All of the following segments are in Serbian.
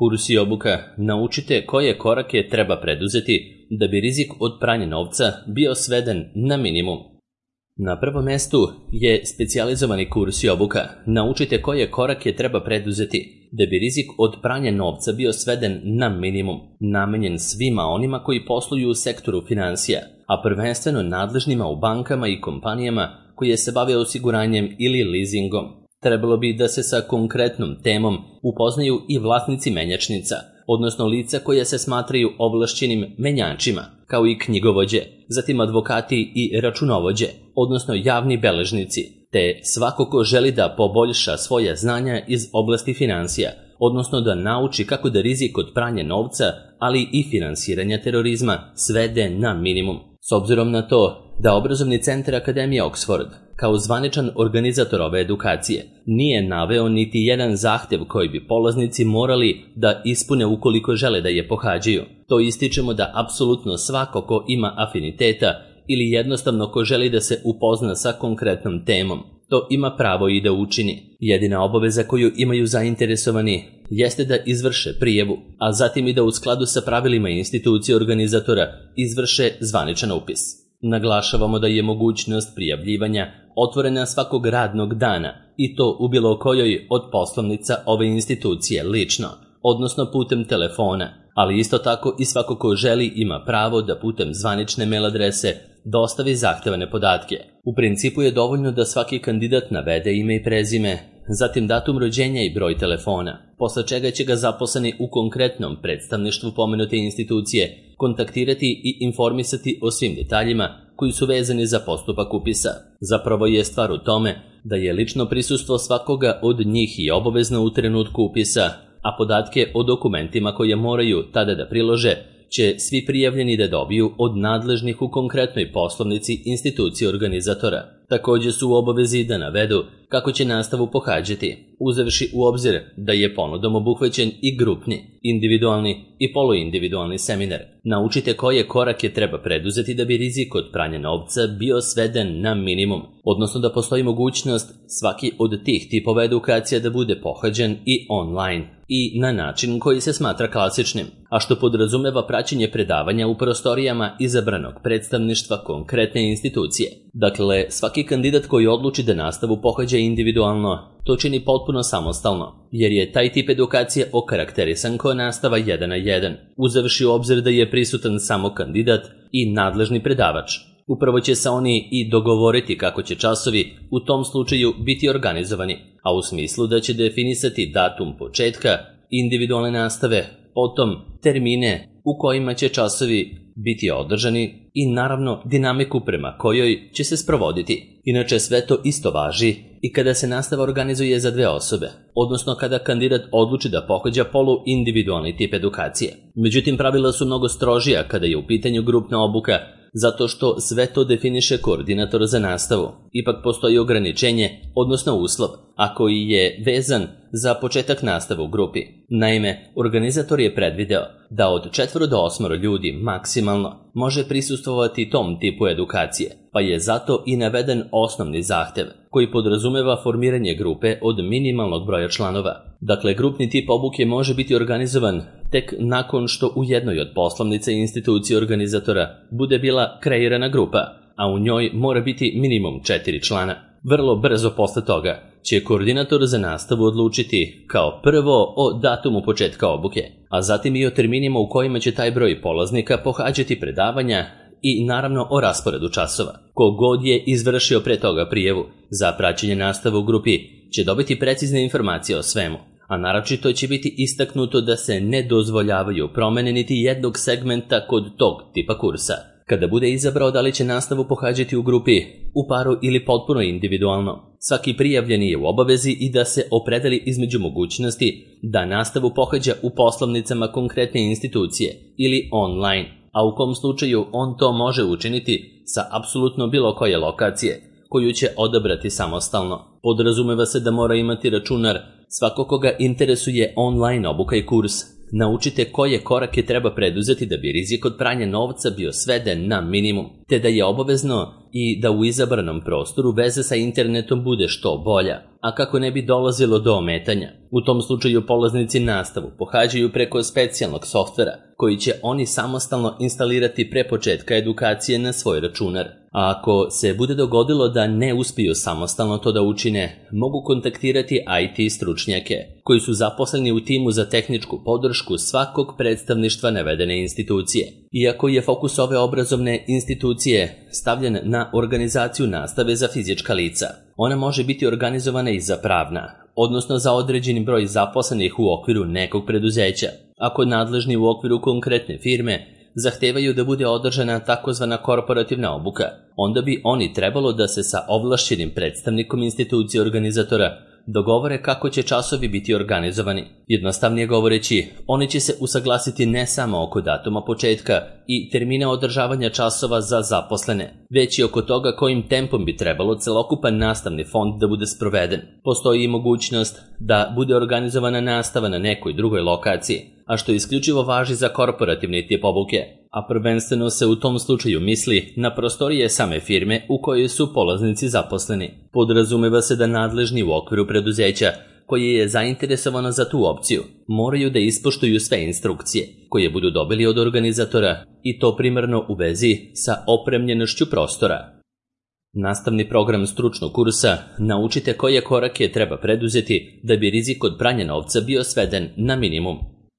Kurs i obuka naučite koje korake treba preduzeti da bi rizik od pranja novca bio sveden na minimum. Na prvom mestu je specijalizovani kurs i obuka. Naučite koje korake treba preduzeti da bi rizik od pranja novca bio sveden na minimum, namenjen svima onima koji posluju u sektoru finansija, a prvenstveno nadležnima u bankama i kompanijama koje se bave osiguranjem ili leasingom. Trebalo bi da se sa konkretnom temom upoznaju i vlasnici menjačnica, odnosno lica koja se smatraju ovlašćenim menjačima, kao i knjigovođe, zatim advokati i računovođe, odnosno javni beležnici, te svako ko želi da poboljša svoja znanja iz oblasti finansija, odnosno da nauči kako da rizik od pranja novca, ali i finansiranja terorizma svede na minimum. S obzirom na to da Obrazovni centar Akademije Oxford, kao zvaničan organizator ove edukacije, nije naveo niti jedan zahtev koji bi polaznici morali da ispune ukoliko žele da je pohađaju, to ističemo da apsolutno svako ko ima afiniteta ili jednostavno ko želi da se upozna sa konkretnom temom, to ima pravo i da učini. Jedina obaveza koju imaju zainteresovani jeste da izvrše prijavu, a zatim i da u skladu sa pravilima institucije organizatora izvrše zvaničan upis. Naglašavamo da je mogućnost prijavljivanja otvorena svakog radnog dana i to u bilo kojoj od poslovnica ove institucije lično, odnosno putem telefona, ali isto tako i svako ko želi ima pravo da putem zvanične mail adrese dostavi zahtevane podatke. U principu je dovoljno da svaki kandidat navede ime i prezime, zatim datum rođenja i broj telefona, posle čega će ga zaposleni u konkretnom predstavništvu pomenute institucije kontaktirati i informisati o svim detaljima koji su vezani za postupak upisa. Zapravo je stvar u tome da je lično prisustvo svakoga od njih i obavezno u trenutku upisa, a podatke o dokumentima koje moraju tada da prilože će svi prijavljeni da dobiju od nadležnih u konkretnoj poslovnici institucije organizatora. Također su u obavezi da navedu kako će nastavu pohađati, uzevši u obzir da je ponudom obuhvaćen i grupni, individualni i poluindividualni seminar. Naučite koje korake treba preduzeti da bi rizik od pranja novca bio sveden na minimum, odnosno da postoji mogućnost svaki od tih tipova edukacija da bude pohađen i online i na način koji se smatra klasičnim, a što podrazumeva praćenje predavanja u prostorijama izabranog predstavništva konkretne institucije. Dakle, svaki kandidat koji odluči da nastavu pohađa individualno, to čini potpuno samostalno, jer je taj tip edukacije okarakterisan kao nastava 1 na 1, uzevši u obzir da je prisutan samo kandidat i nadležni predavač. Upravo će se oni i dogovoriti kako će časovi u tom slučaju biti organizovani, a u smislu da će definisati datum početka individualne nastave, potom termine u kojima će časovi biti održani i naravno dinamiku prema kojoj će se sprovoditi. Inače sve to isto važi i kada se nastava organizuje za 2 osobe, odnosno kada kandidat odluči da pohađa poluindividualni tip edukacije. Međutim, pravila su mnogo strožija kada je u pitanju grupna obuka, zato što sve to definiše koordinator za nastavu. Ipak postoji ograničenje, odnosno uslov, a koji je vezan za početak nastave u grupi. Naime, organizator je predvideo da od 4 do 8 ljudi maksimalno može prisustvovati tom tipu edukacije, pa je zato i naveden osnovni zahtev, koji podrazumeva formiranje grupe od minimalnog broja članova. Dakle, grupni tip obuke može biti organizovan tek nakon što u jednoj od poslovnica i institucije organizatora bude bila kreirana grupa, a u njoj mora biti minimum 4 člana. Vrlo brzo posle toga će koordinator za nastavu odlučiti kao prvo o datumu početka obuke, a zatim i o terminima u kojima će taj broj polaznika pohađati predavanja i naravno o rasporedu časova. Kogod je izvršio pre toga prijavu za praćenje nastave u grupi će dobiti precizne informacije o svemu, a naročito će biti istaknuto da se ne dozvoljavaju promene niti jednog segmenta kod tog tipa kursa. Kada bude izabrao da li će nastavu pohađati u grupi, u paru ili potpuno individualno, svaki prijavljeni je u obavezi i da se opredeli između mogućnosti da nastavu pohađa u poslovnicama konkretne institucije ili online, a u kom slučaju on to može učiniti sa apsolutno bilo koje lokacije, koju će odabrati samostalno. Podrazumeva se da mora imati računar svako koga interesuje online obuka i kurs, naučite koje korake treba preduzeti da bi rizik od pranja novca bio sveden na minimum, te da je obavezno i da u izabranom prostoru veza sa internetom bude što bolja, a kako ne bi dolazilo do ometanja. U tom slučaju polaznici nastavu pohađaju preko specijalnog softvera, koji će oni samostalno instalirati pre početka edukacije na svoj računar. A ako se bude dogodilo da ne uspiju samostalno to da učine, mogu kontaktirati IT stručnjake, koji su zaposleni u timu za tehničku podršku svakog predstavništva navedene institucije. Iako je fokus ove obrazovne institucije stavljen na organizaciju nastave za fizička lica, ona može biti organizovana i za pravna, odnosno za određeni broj zaposlenih u okviru nekog preduzeća. Ako nadležni u okviru konkretne firme zahtevaju da bude održana takozvana korporativna obuka, onda bi oni trebalo da se sa ovlašćenim predstavnikom institucije organizatora dogovore kako će časovi biti organizovani. Jednostavnije govoreći, oni će se usaglasiti ne samo oko datuma početka i termina održavanja časova za zaposlene, već i oko toga kojim tempom bi trebalo celokupan nastavni fond da bude sproveden. Postoji i mogućnost da bude organizovana nastava na nekoj drugoj lokaciji, a što isključivo važi za korporativni tip obuke, a prvenstveno se u tom slučaju misli na prostorije same firme u kojoj su polaznici zaposleni. Podrazumeva se da nadležni u okviru preduzeća koje je zainteresovano za tu opciju moraju da ispoštuju sve instrukcije koje budu dobili od organizatora i to primarno u vezi sa opremljenošću prostora. Nastavni program stručnog kursa naučite koje korake treba preduzeti da bi rizik od pranja novca bio sveden na minimum.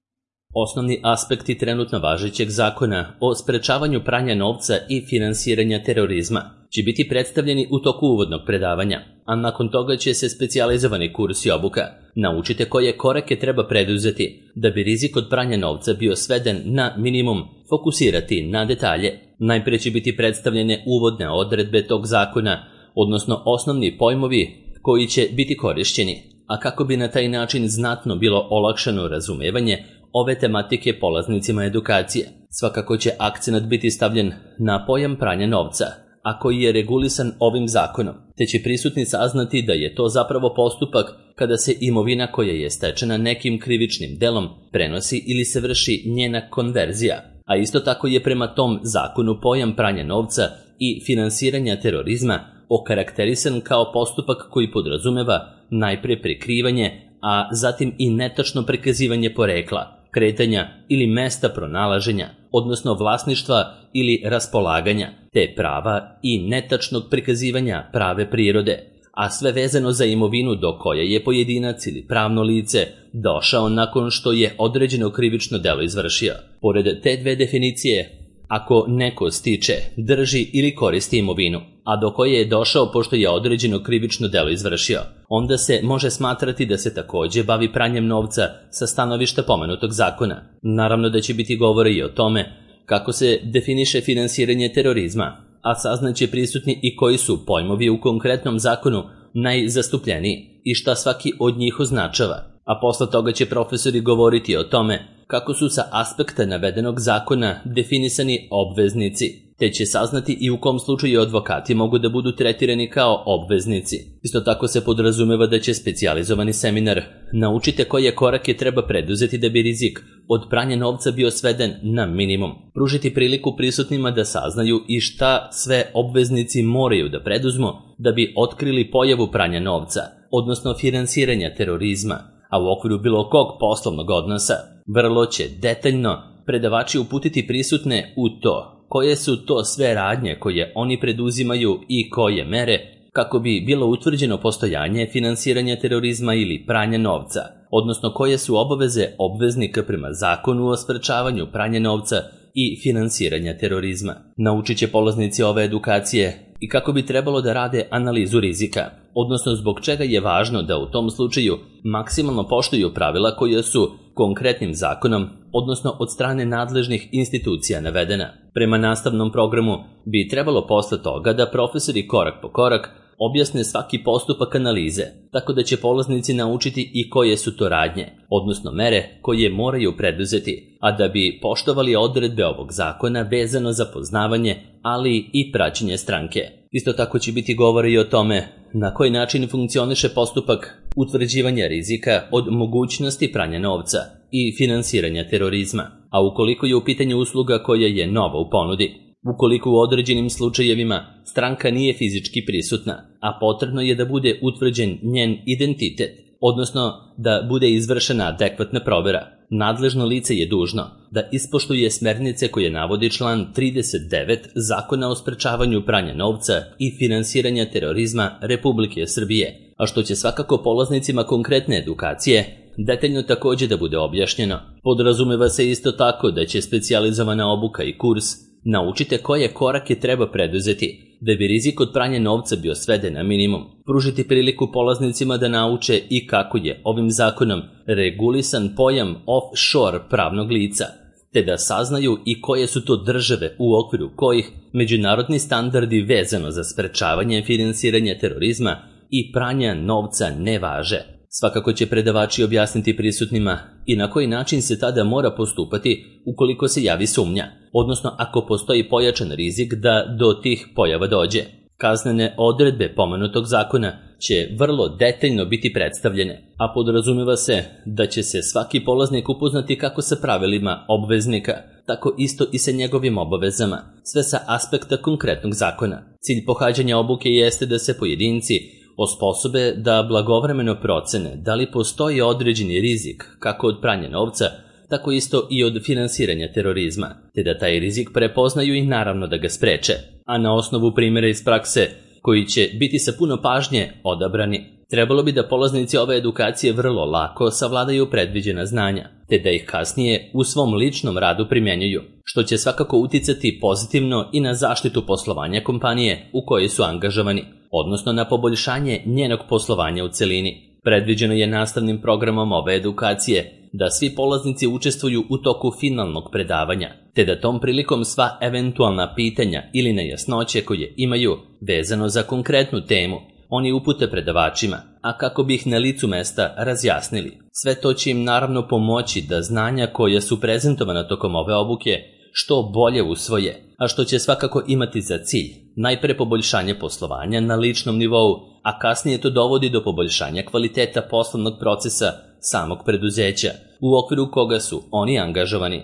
Osnovni aspekti trenutno važećeg zakona o sprečavanju pranja novca i finansiranja terorizma će biti predstavljeni u toku uvodnog predavanja, a nakon toga će se specijalizovani kurs i obuka naučite koje korake treba preduzeti da bi rizik od pranja novca bio sveden na minimum, fokusirati na detalje. Najprije će biti predstavljene uvodne odredbe tog zakona, odnosno osnovni pojmovi koji će biti korišćeni, a kako bi na taj način znatno bilo olakšano razumevanje ove tematike polaznicima edukacije. Svakako će akcenat biti stavljen na pojam pranja novca, a koji je regulisan ovim zakonom, te će prisutni saznati da je to zapravo postupak kada se imovina koja je stečena nekim krivičnim delom prenosi ili se vrši njena konverzija, a isto tako je prema tom zakonu pojam pranja novca i finansiranja terorizma okarakterisan kao postupak koji podrazumeva najpre prikrivanje, a zatim i netačno prikazivanje porekla, kretanja ili mesta pronalaženja, odnosno vlasništva ili raspolaganja, te prava i netačnog prikazivanja prave prirode, a sve vezano za imovinu do koje je pojedinac ili pravno lice došao nakon što je određeno krivično delo izvršio. Pored te dve definicije, ako neko stiče, drži ili koristi imovinu, a do koje je došao pošto je određeno krivično delo izvršio, onda se može smatrati da se takođe bavi pranjem novca sa stanovišta pomenutog zakona. Naravno da će biti govora i o tome kako se definiše finansiranje terorizma, a saznaće prisutni i koji su pojmovi u konkretnom zakonu najzastupljeniji i šta svaki od njih označava. A posle toga će profesori govoriti o tome kako su sa aspekta navedenog zakona definisani obveznici, te će saznati i u kom slučaju advokati mogu da budu tretirani kao obveznici. Isto tako se podrazumeva da će specijalizovani seminar naučite koje korake treba preduzeti da bi rizik od pranja novca bio sveden na minimum, pružiti priliku prisutnima da saznaju i šta sve obveznici moraju da preduzmu da bi otkrili pojavu pranja novca, odnosno finansiranja terorizma, a u okviru bilo kog poslovnog odnosa. Vrlo će detaljno predavači uputiti prisutne u to koje su to sve radnje koje oni preduzimaju i koje mere kako bi bilo utvrđeno postojanje finansiranja terorizma ili pranja novca, odnosno koje su obaveze obveznika prema zakonu o sprečavanju pranja novca i finansiranja terorizma. Naučit će polaznici ove edukacije i kako bi trebalo da rade analizu rizika, odnosno zbog čega je važno da u tom slučaju maksimalno poštuju pravila koja su konkretnim zakonom, odnosno od strane nadležnih institucija navedena. Prema nastavnom programu bi trebalo posle toga da profesori korak po korak objasne svaki postupak analize, tako da će polaznici naučiti i koje su to radnje, odnosno mere koje moraju preduzeti, a da bi poštovali odredbe ovog zakona vezano za poznavanje, ali i praćenje stranke. Isto tako će biti govora i o tome na koji način funkcioniše postupak utvrđivanja rizika od mogućnosti pranja novca i finansiranja terorizma, a ukoliko je u pitanju usluga koja je nova u ponudi, ukoliko u određenim slučajevima stranka nije fizički prisutna, a potrebno je da bude utvrđen njen identitet, odnosno da bude izvršena adekvatna provera, nadležno lice je dužno da ispoštuje smernice koje navodi član 39 Zakona o sprečavanju pranja novca i finansiranja terorizma Republike Srbije, a što će svakako polaznicima konkretne edukacije detaljno takođe da bude objašnjeno. Podrazumeva se isto tako da će specijalizovana obuka i kurs naučite koje korake treba preduzeti da bi rizik od pranja novca bio sveden na minimum, pružiti priliku polaznicima da nauče i kako je ovim zakonom regulisan pojam offshore pravnog lica, te da saznaju i koje su to države u okviru kojih međunarodni standardi vezano za sprečavanje finansiranja terorizma i pranja novca ne važe. Svakako će predavači objasniti prisutnima i na koji način se tada mora postupati ukoliko se javi sumnja, odnosno ako postoji pojačan rizik da do tih pojava dođe. Kaznene odredbe pomenutog zakona će vrlo detaljno biti predstavljene, a podrazumeva se da će se svaki polaznik upoznati kako sa pravilima obveznika, tako isto i sa njegovim obavezama, sve sa aspekta konkretnog zakona. Cilj pohađanja obuke jeste da se pojedinci osposobe da blagovremeno procene da li postoji određeni rizik kako od pranja novca, tako isto i od finansiranja terorizma, te da taj rizik prepoznaju i naravno da ga spreče, a na osnovu primjera iz prakse koji će biti sa puno pažnje odabrani. Trebalo bi da polaznici ove edukacije vrlo lako savladaju predviđena znanja, te da ih kasnije u svom ličnom radu primjenjuju, što će svakako uticati pozitivno i na zaštitu poslovanja kompanije u kojoj su angažovani, odnosno na poboljšanje njenog poslovanja u celini. Predviđeno je nastavnim programom ove edukacije da svi polaznici učestvuju u toku finalnog predavanja, te da tom prilikom sva eventualna pitanja ili nejasnoće koje imaju vezano za konkretnu temu oni upute predavačima, a kako bi ih na licu mesta razjasnili. Sve to će im naravno pomoći da znanja koja su prezentovana tokom ove obuke što bolje usvoje, a što će svakako imati za cilj najpre poboljšanje poslovanja na ličnom nivou, a kasnije to dovodi do poboljšanja kvaliteta poslovnog procesa samog preduzeća, u okviru koga su oni angažovani.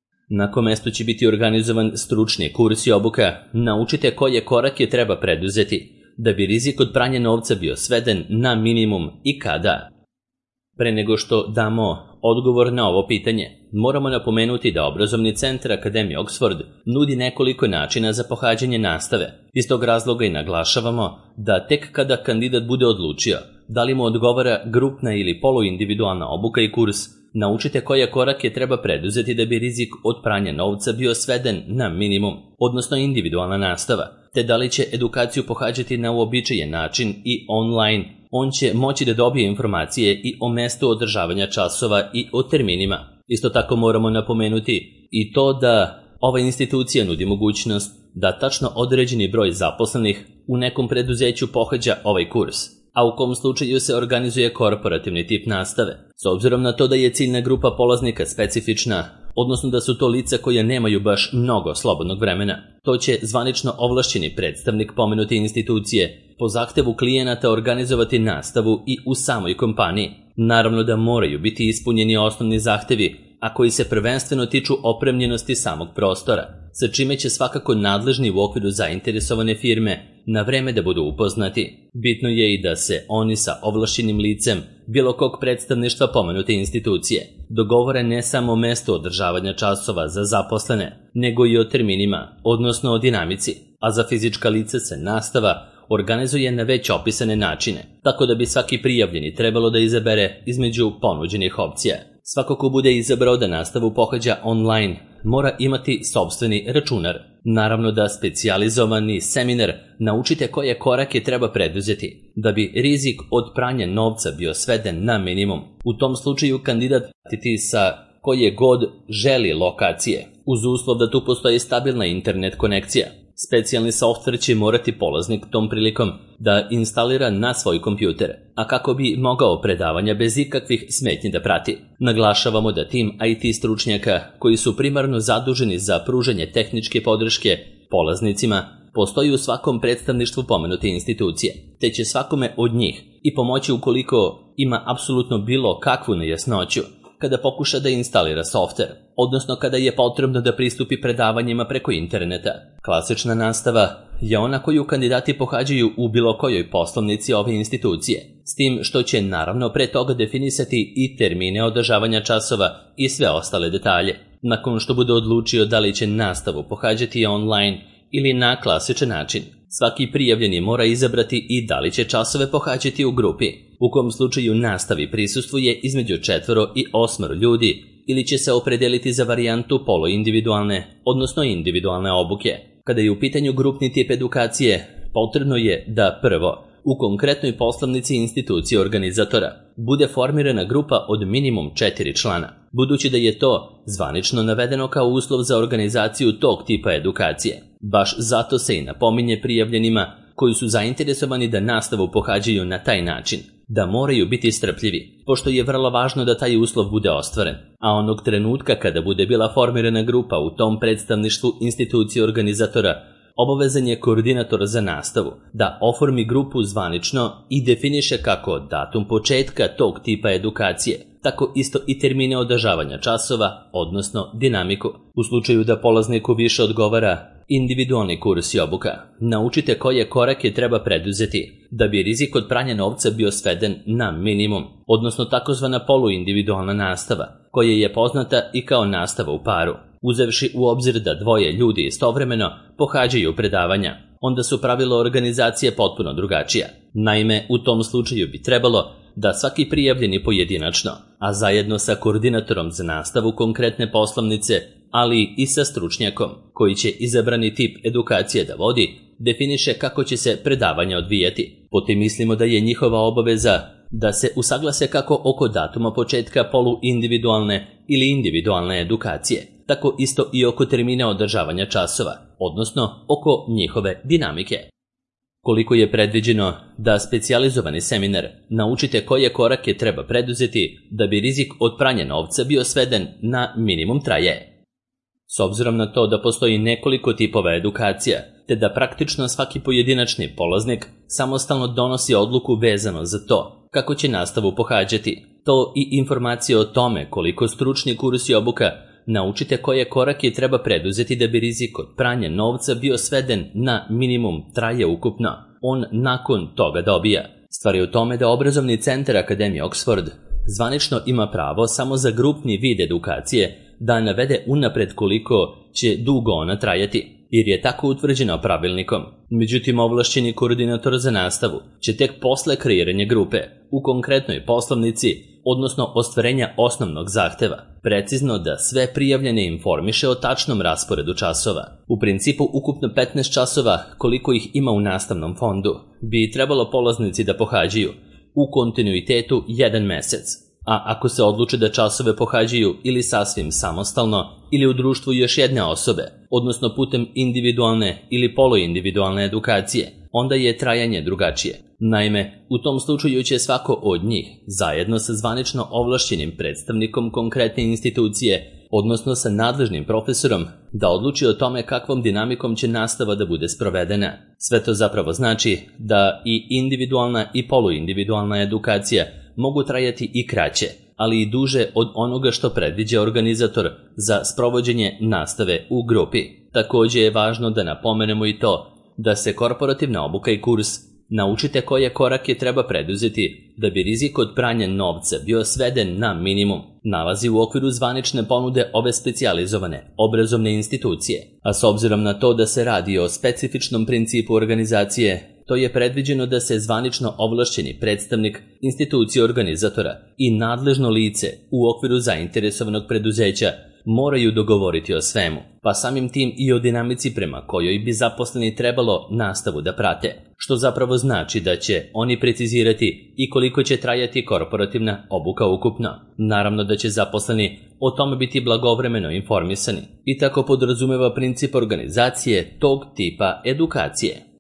Na kom mestu će biti organizovan stručni kurs i obuka, naučite koje korake treba preduzeti da bi rizik od pranja novca bio sveden na minimum i kada. Pre nego što damo odgovor na ovo pitanje, moramo napomenuti da obrazovni centar Akademije Oxford nudi nekoliko načina za pohađanje nastave. Iz tog razloga i naglašavamo da tek kada kandidat bude odlučio da li mu odgovara grupna ili poluindividualna obuka i kurs, naučite koje korake treba preduzeti da bi rizik od pranja novca bio sveden na minimum, odnosno individualna nastava, te da li će edukaciju pohađati na uobičajen način i online. On će moći da dobije informacije i o mestu održavanja časova i o terminima. Isto tako moramo napomenuti i to da ova institucija nudi mogućnost da tačno određeni broj zaposlenih u nekom preduzeću pohađa ovaj kurs, a u kom slučaju se organizuje korporativni tip nastave. S obzirom na to da je ciljna grupa polaznika specifična, odnosno da su to lica koja nemaju baš mnogo slobodnog vremena, to će zvanično ovlašćeni predstavnik pomenute institucije po zahtevu klijenata organizovati nastavu i u samoj kompaniji. Naravno da moraju biti ispunjeni osnovni zahtevi, a koji se prvenstveno tiču opremljenosti samog prostora, sa čime će svakako nadležni u okviru zainteresovane firme na vreme da budu upoznati. Bitno je i da se oni sa ovlašćenim licem bilo kog predstavništva pomenute institucije dogovore ne samo o mestu održavanja časova za zaposlene, nego i o terminima, odnosno o dinamici, a za fizička lica se nastava organizuje na već opisane načine, tako da bi svaki prijavljeni trebalo da izabere između ponuđenih opcija. Svako ko bude izabrao da nastavu pohađa online mora imati sopstveni računar. Naravno da specijalizovani seminar naučite koje korake treba preduzeti da bi rizik od pranja novca bio sveden na minimum. U tom slučaju kandidat pratiti sa koje god želi lokacije, uz uslov da tu postoji stabilna internet konekcija. Specijalni softver će morati polaznik tom prilikom da instalira na svoj kompjuter, a kako bi mogao predavanja bez ikakvih smetnji da prati. Naglašavamo da tim IT stručnjaka koji su primarno zaduženi za pružanje tehničke podrške polaznicima postoji u svakom predstavništvu pomenute institucije, te će svakome od njih i pomoći ukoliko ima apsolutno bilo kakvu nejasnoću, kada pokuša da instalira softver, odnosno kada je potrebno da pristupi predavanjima preko interneta. Klasična nastava je ona koju kandidati pohađaju u bilo kojoj poslovnici ove institucije, s tim što će naravno pre toga definisati i termine održavanja časova i sve ostale detalje. Nakon što bude odlučio da li će nastavu pohađati online ili na klasičan način, svaki prijavljeni mora izabrati i da li će časove pohađati u grupi, u kom slučaju nastavi prisustvuje između 4 i 8 ljudi, ili će se opredeliti za varijantu poluindividualne, odnosno individualne obuke. Kada je u pitanju grupni tip edukacije, potrebno je da prvo, u konkretnoj poslovnici institucije organizatora, bude formirana grupa od minimum 4 člana, budući da je to zvanično navedeno kao uslov za organizaciju tog tipa edukacije. Baš zato se i napominje prijavljenima koji su zainteresovani da nastavu pohađaju na taj način, da moraju biti strpljivi, pošto je vrlo važno da taj uslov bude ostvaren, a onog trenutka kada bude bila formirana grupa u tom predstavništvu institucije organizatora, obavezan je koordinator za nastavu da oformi grupu zvanično i definiše kako datum početka tog tipa edukacije, tako isto i termine održavanja časova, odnosno dinamiku. U slučaju da polazniku više odgovara individualni kurs i obuka, naučite koje korake treba preduzeti da bi rizik od pranja novca bio sveden na minimum, odnosno takozvana poluindividualna nastava, koja je poznata i kao nastava u paru. Uzevši u obzir da dvoje ljudi istovremeno pohađaju predavanja, onda su pravila organizacije potpuno drugačija. Naime, u tom slučaju bi trebalo da svaki prijavljeni pojedinačno, a zajedno sa koordinatorom za nastavu konkretne poslovnice, ali i sa stručnjakom koji će izabrani tip edukacije da vodi, definiše kako će se predavanja odvijati. Potim mislimo da je njihova obaveza da se usaglase kako oko datuma početka poluindividualne ili individualne edukacije, tako isto i oko termina održavanja časova, odnosno oko njihove dinamike. Koliko je predviđeno da specijalizovani seminar naučite koje korake treba preduzeti da bi rizik od pranja novca bio sveden na minimum traje. S obzirom na to da postoji nekoliko tipova edukacija, te da praktično svaki pojedinačni polaznik samostalno donosi odluku vezano za to kako će nastavu pohađati, to i informacije o tome koliko stručni kurs i obuka naučite koje korake treba preduzeti da bi rizik od pranja novca bio sveden na minimum traje ukupno, on nakon toga dobija. Stvar je u tome da obrazovni centar Akademije Oxford zvanično ima pravo samo za grupni vid edukacije da navede unapred koliko će dugo ona trajati, jer je tako utvrđeno pravilnikom. Međutim, ovlašćeni koordinator za nastavu će tek posle kreiranja grupe u konkretnoj poslovnici, odnosno ostvarenja osnovnog zahteva, precizno da sve prijavljene informiše o tačnom rasporedu časova. U principu ukupno 15 časova, koliko ih ima u nastavnom fondu, bi trebalo polaznici da pohađaju u kontinuitetu 1 mesec. A ako se odluče da časove pohađaju ili sasvim samostalno ili u društvu još jedne osobe, odnosno putem individualne ili poluindividualne edukacije, onda je trajanje drugačije. Naime, u tom slučaju će svako od njih, zajedno sa zvanično ovlašćenim predstavnikom konkretne institucije, odnosno sa nadležnim profesorom, da odluči o tome kakvom dinamikom će nastava da bude sprovedena. Sve to zapravo znači da i individualna i poluindividualna edukacija mogu trajati i kraće, ali i duže od onoga što predviđa organizator za sprovođenje nastave u grupi. Također je važno da napomenemo i to da se korporativna obuka i kurs naučite koje korake treba preduzeti da bi rizik od pranja novca bio sveden na minimum, nalazi u okviru zvanične ponude ove specijalizovane obrazovne institucije. A s obzirom na to da se radi o specifičnom principu organizacije, to je predviđeno da se zvanično ovlašćeni predstavnik institucije organizatora i nadležno lice u okviru zainteresovanog preduzeća moraju dogovoriti o svemu, pa samim tim i o dinamici prema kojoj bi zaposleni trebalo nastavu da prate, što zapravo znači da će oni precizirati i koliko će trajati korporativna obuka ukupno. Naravno da će zaposleni o tome biti blagovremeno informisani i tako podrazumeva princip organizacije tog tipa edukacije.